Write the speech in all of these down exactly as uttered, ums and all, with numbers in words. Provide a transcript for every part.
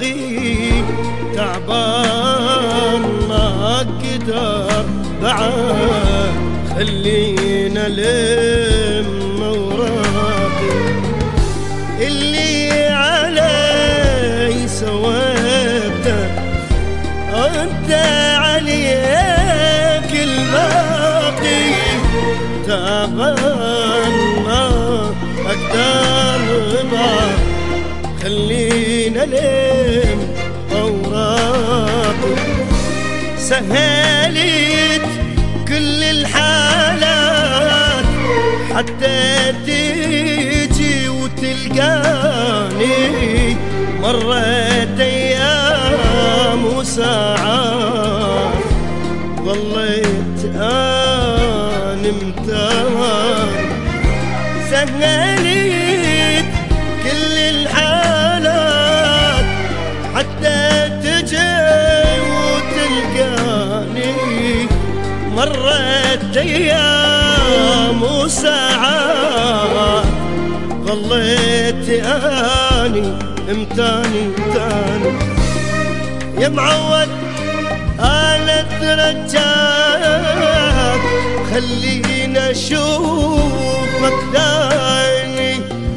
باقي تعبان ما اقدر بعد، خلينا لم اوراقي. اللي علي سويته انت عليك الباقي، تعبان ما اقدر بعد، خلينا لم اوراقي. سهلت كل الحالات حتى تيجي وتلقاني، مرت ايام وساعات ظليت انا متان. سهلت كل الحالات حتى تجي وتلقاني، مرت ايام وساعات ظليت اني امتاني امتاني. يا معود انا اترجاك خلينا اشوفك ثاني.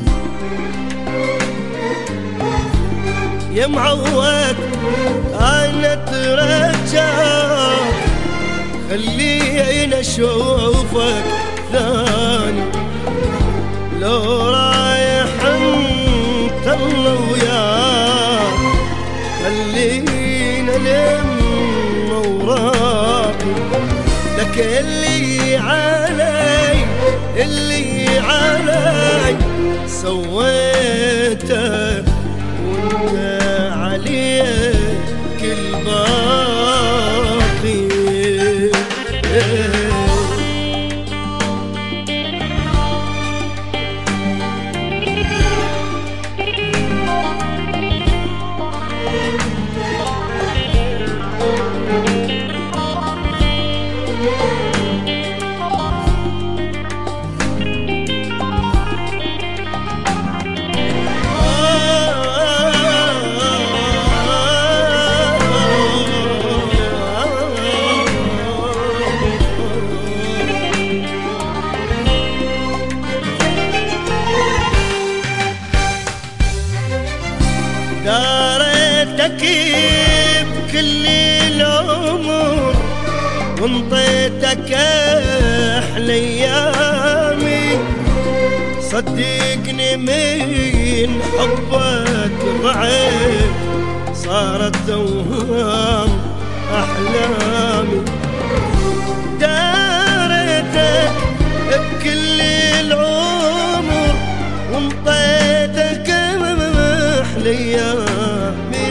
يا معود انا اترجاك خلينا اشوفك ثاني. لو رايح انت الله وياك خلينا لم اوراقي. لك اللي علي اللي علي سويته وانت عليك الباقي. داريتك بكل العمر وانطيتك احلى ايامي، صدقني من حبك ضعيت صارت توهام احلامي. داريتك بكل العمر وانطيتك احلى ايامي،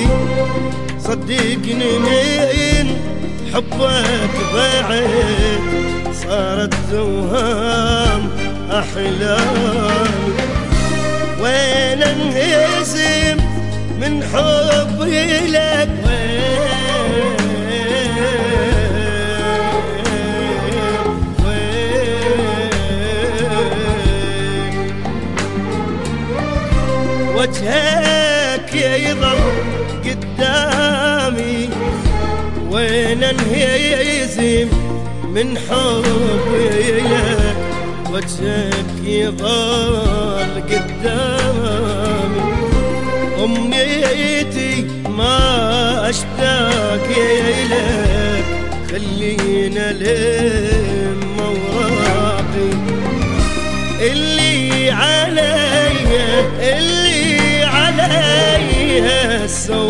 صدقني من حبك ضعيت صارت توهام احلامي. وين انهزم من حبي لك، وجهك يظل قدامي. وين انهزم من حبي لك، وجهك يظل قدامي. أمنيتي ما أشتاق إليك خلينا لم اوراقي. اللي علي اللي علي سويته